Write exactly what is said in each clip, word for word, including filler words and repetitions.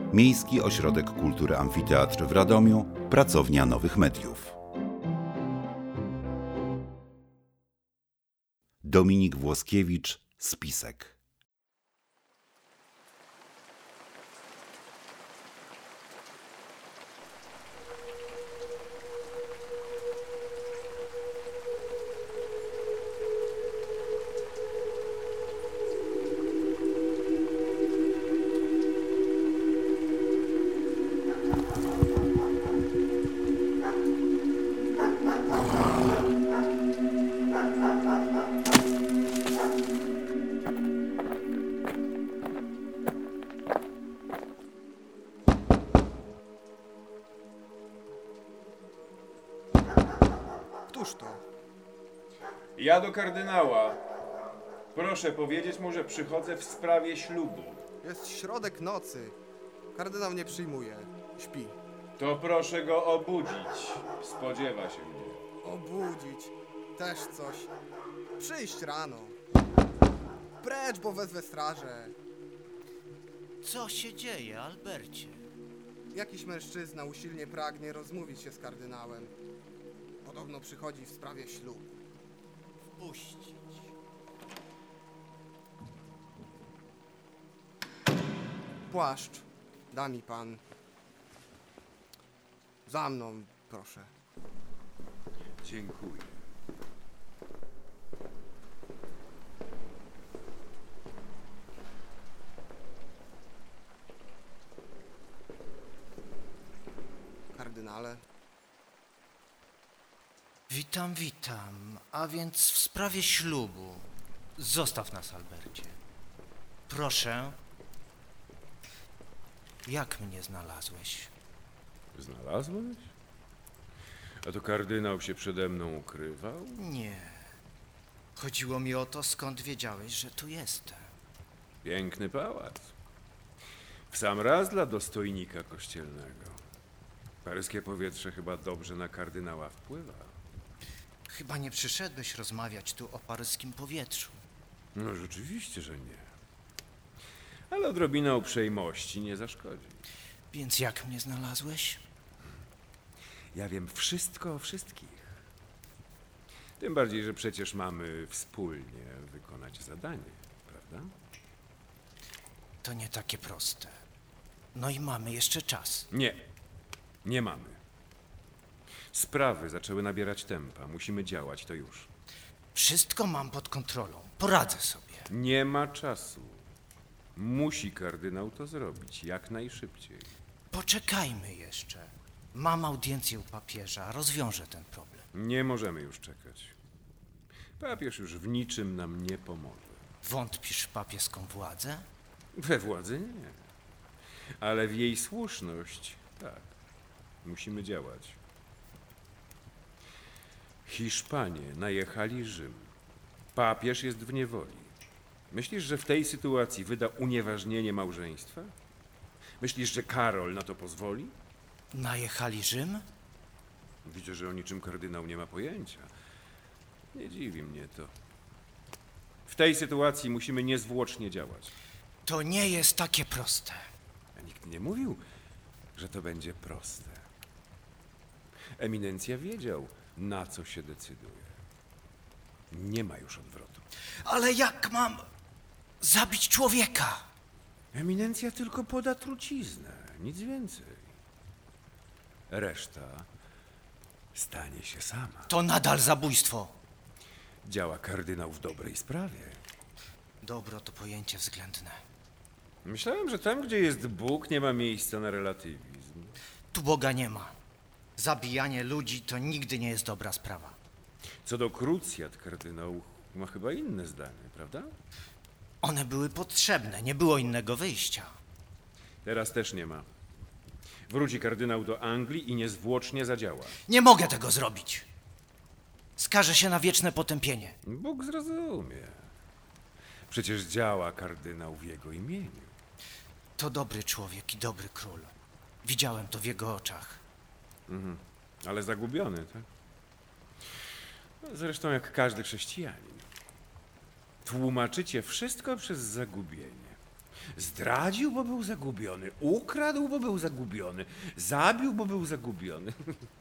Miejski Ośrodek Kultury Amfiteatr w Radomiu, Pracownia Nowych Mediów. Dominik Włoskiewicz, Spisek. Któż to? Ja do kardynała. Proszę powiedzieć mu, że przychodzę w sprawie ślubu. Jest środek nocy. Kardynał nie przyjmuje. Śpi. To proszę go obudzić. Spodziewa się mnie. Obudzić. Też coś. Przyjść rano. Precz, bo wezwę strażę. Co się dzieje, Albercie? Jakiś mężczyzna usilnie pragnie rozmówić się z kardynałem. Podobno przychodzi w sprawie ślubu. Wpuścić. Płaszcz. Da mi pan. Za mną, proszę. Dziękuję. Kardynale. Witam, witam. A więc w sprawie ślubu. Zostaw nas, Albercie. Proszę. Jak mnie znalazłeś? Znalazłeś? A to kardynał się przede mną ukrywał? Nie. Chodziło mi o to, skąd wiedziałeś, że tu jestem. Piękny pałac. W sam raz dla dostojnika kościelnego. Paryskie powietrze chyba dobrze na kardynała wpływa. Chyba nie przyszedłeś rozmawiać tu o paryskim powietrzu. No rzeczywiście, że nie. Ale odrobina uprzejmości nie zaszkodzi. Więc jak mnie znalazłeś? Ja wiem wszystko o wszystkich. Tym bardziej, że przecież mamy wspólnie wykonać zadanie, prawda? To nie takie proste. No i mamy jeszcze czas. Nie, nie mamy. Sprawy zaczęły nabierać tempa. Musimy działać, to już. Wszystko mam pod kontrolą. Poradzę sobie. Nie ma czasu. Musi kardynał to zrobić jak najszybciej. Poczekajmy jeszcze. Mam audiencję u papieża. Rozwiążę ten problem. Nie możemy już czekać. Papież już w niczym nam nie pomoże. Wątpisz w papieską władzę? We władzy nie. Ale w jej słuszność tak. Musimy działać. Hiszpanie najechali Rzym. Papież jest w niewoli. Myślisz, że w tej sytuacji wyda unieważnienie małżeństwa? Myślisz, że Karol na to pozwoli? Najechali Rzym? Widzę, że o niczym kardynał nie ma pojęcia. Nie dziwi mnie to. W tej sytuacji musimy niezwłocznie działać. To nie jest takie proste. A nikt nie mówił, że to będzie proste. Eminencja wiedział, na co się decyduje. Nie ma już odwrotu. Ale jak mam zabić człowieka? Eminencja tylko poda truciznę, nic więcej. Reszta stanie się sama. To nadal zabójstwo. Działa kardynał w dobrej sprawie. Dobro to pojęcie względne. Myślałem, że tam, gdzie jest Bóg, nie ma miejsca na relatywizm. Tu Boga nie ma. Zabijanie ludzi to nigdy nie jest dobra sprawa. Co do krucjat, kardynał ma chyba inne zdanie, prawda? One były potrzebne, nie było innego wyjścia. Teraz też nie ma. Wróci kardynał do Anglii i niezwłocznie zadziała. Nie mogę tego zrobić. Skażę się na wieczne potępienie. Bóg zrozumie. Przecież działa kardynał w jego imieniu. To dobry człowiek i dobry król. Widziałem to w jego oczach. Mhm. Ale zagubiony, tak? Zresztą jak każdy chrześcijanin. Tłumaczycie wszystko przez zagubienie. Zdradził, bo był zagubiony. Ukradł, bo był zagubiony. Zabił, bo był zagubiony.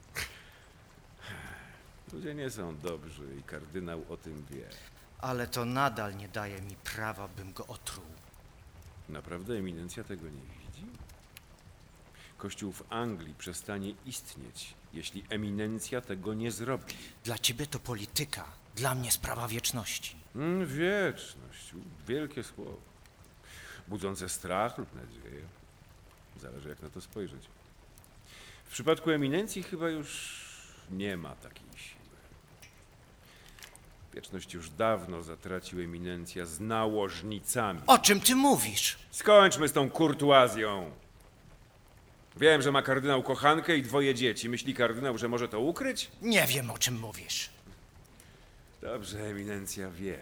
Ludzie nie są dobrzy i kardynał o tym wie. Ale to nadal nie daje mi prawa, bym go otruł. Naprawdę eminencja tego nie widzi? Kościół w Anglii przestanie istnieć, jeśli eminencja tego nie zrobi. Dla ciebie to polityka, dla mnie sprawa wieczności. Mm, wieczność, wielkie słowo. Budzące strach lub nadzieję. Zależy, jak na to spojrzeć. W przypadku eminencji chyba już nie ma takiej siły. Wieczność już dawno zatracił eminencja z nałożnicami. O czym ty mówisz? Skończmy z tą kurtuazją. Wiem, że ma kardynał kochankę i dwoje dzieci. Myśli kardynał, że może to ukryć? Nie wiem, o czym mówisz. Dobrze, eminencja wie.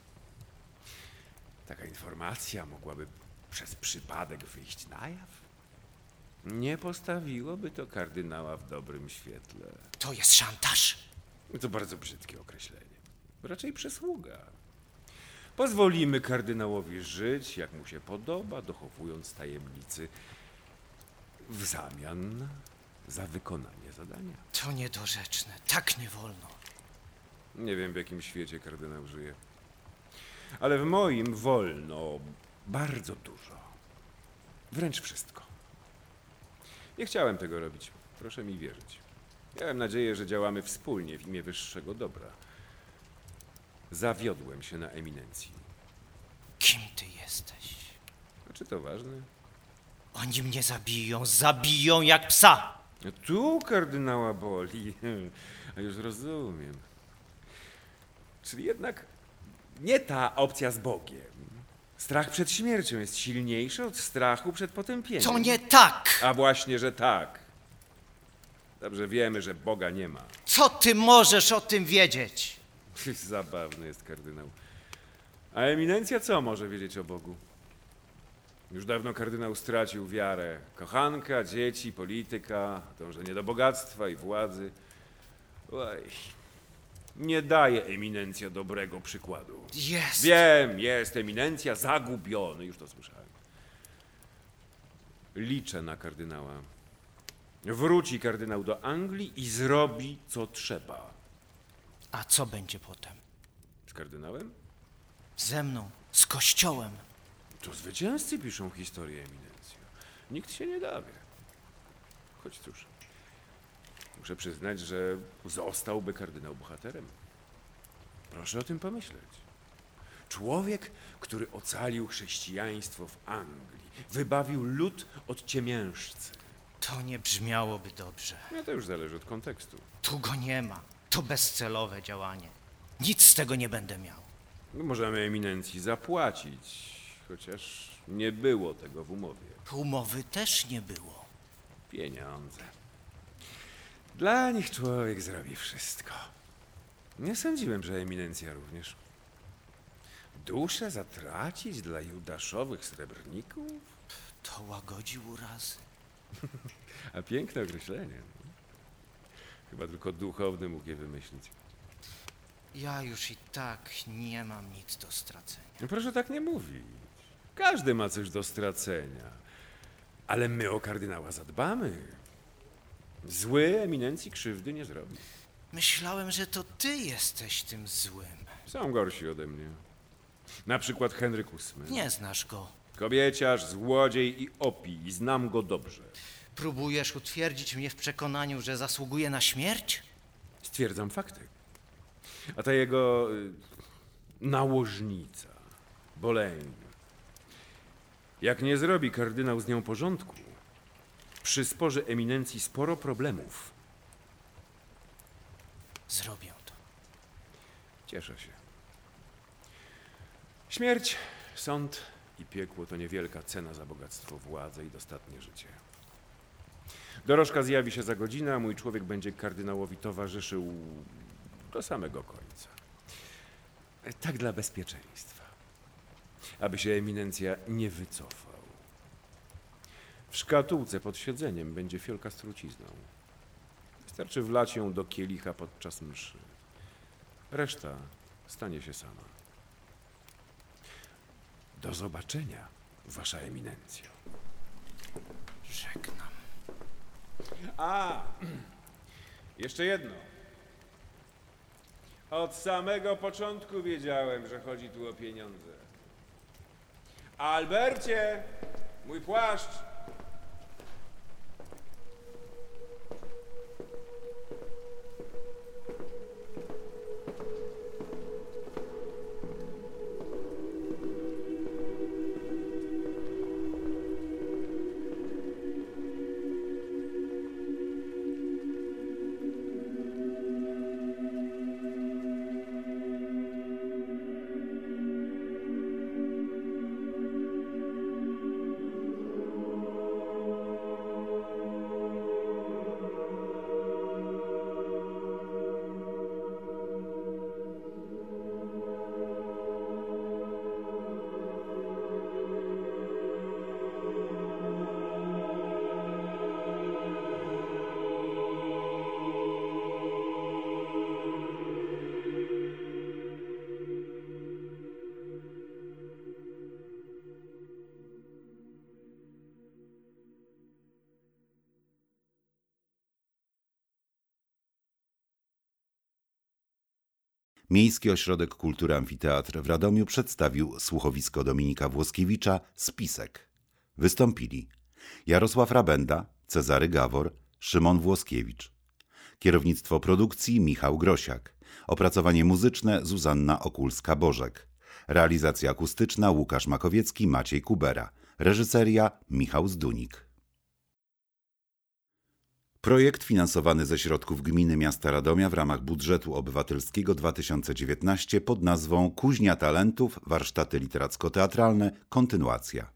Taka informacja mogłaby przez przypadek wyjść na jaw? Nie postawiłoby to kardynała w dobrym świetle. To jest szantaż? To bardzo brzydkie określenie. Raczej przysługa. Pozwolimy kardynałowi żyć, jak mu się podoba, dochowując tajemnicy w zamian za wykonanie zadania. To niedorzeczne, tak nie wolno. Nie wiem, w jakim świecie kardynał żyje. Ale w moim wolno bardzo dużo. Wręcz wszystko. Nie chciałem tego robić. Proszę mi wierzyć. Miałem nadzieję, że działamy wspólnie w imię wyższego dobra. Zawiodłem się na eminencji. Kim ty jesteś? A czy to ważne? Oni mnie zabiją, zabiją jak psa. Tu kardynała boli. A już rozumiem. Czyli jednak nie ta opcja z Bogiem. Strach przed śmiercią jest silniejszy od strachu przed potępieniem. To nie tak. A właśnie, że tak. Dobrze wiemy, że Boga nie ma. Co ty możesz o tym wiedzieć? Zabawny jest kardynał. A eminencja co może wiedzieć o Bogu? Już dawno kardynał stracił wiarę. Kochanka, dzieci, polityka, dążenie do bogactwa i władzy. Oj, nie daje eminencja dobrego przykładu. Jest. Wiem, jest eminencja zagubiony, już to słyszałem. Liczę na kardynała. Wróci kardynał do Anglii i zrobi, co trzeba. A co będzie potem? Z kardynałem? Ze mną, z kościołem. To zwycięzcy piszą historię, eminencja. Nikt się nie dowie. Choć cóż, muszę przyznać, że zostałby kardynał bohaterem. Proszę o tym pomyśleć. Człowiek, który ocalił chrześcijaństwo w Anglii, wybawił lud od ciemiężcy. To nie brzmiałoby dobrze. No to już zależy od kontekstu. Tu go nie ma. To bezcelowe działanie. Nic z tego nie będę miał. No, możemy eminencji zapłacić, chociaż nie było tego w umowie. Umowy też nie było. Pieniądze. Dla nich człowiek zrobi wszystko. Nie sądziłem, że eminencja również. Duszę zatracić dla judaszowych srebrników? To łagodzi urazy. A piękne określenie. Chyba tylko duchowny mógł je wymyślić. Ja już i tak nie mam nic do stracenia. No proszę tak nie mówić. Każdy ma coś do stracenia. Ale my o kardynała zadbamy. Zły eminencji krzywdy nie zrobi. Myślałem, że to ty jesteś tym złym. Są gorsi ode mnie. Na przykład Henryk ósmy. Nie znasz go. Kobieciarz, złodziej i opij. Znam go dobrze. Próbujesz utwierdzić mnie w przekonaniu, że zasługuje na śmierć? Stwierdzam fakty. A ta jego y, nałożnica, Boleyn. Jak nie zrobi kardynał z nią porządku, przysporzy eminencji sporo problemów. Zrobię to. Cieszę się. Śmierć, sąd i piekło to niewielka cena za bogactwo, władzę i dostatnie życie. Dorożka zjawi się za godzinę, a mój człowiek będzie kardynałowi towarzyszył do samego końca. Tak dla bezpieczeństwa. Aby się eminencja nie wycofał. W szkatułce pod siedzeniem będzie fiolka z trucizną. Wystarczy wlać ją do kielicha podczas mszy. Reszta stanie się sama. Do zobaczenia, wasza eminencjo. Żegnam. A, jeszcze jedno. Od samego początku wiedziałem, że chodzi tu o pieniądze. Albercie, mój płaszcz. Miejski Ośrodek Kultury Amfiteatr w Radomiu przedstawił słuchowisko Dominika Włoskiewicza „Spisek”. Wystąpili Jarosław Rabenda, Cezary Gawor, Szymon Włoskiewicz. Kierownictwo produkcji Michał Grosiak. Opracowanie muzyczne Zuzanna Okulska-Bożek. Realizacja akustyczna Łukasz Makowiecki, Maciej Kubera. Reżyseria Michał Zdunik. Projekt finansowany ze środków Gminy Miasta Radomia w ramach budżetu obywatelskiego dwa tysiące dziewiętnaście pod nazwą Kuźnia Talentów, warsztaty literacko-teatralne, kontynuacja.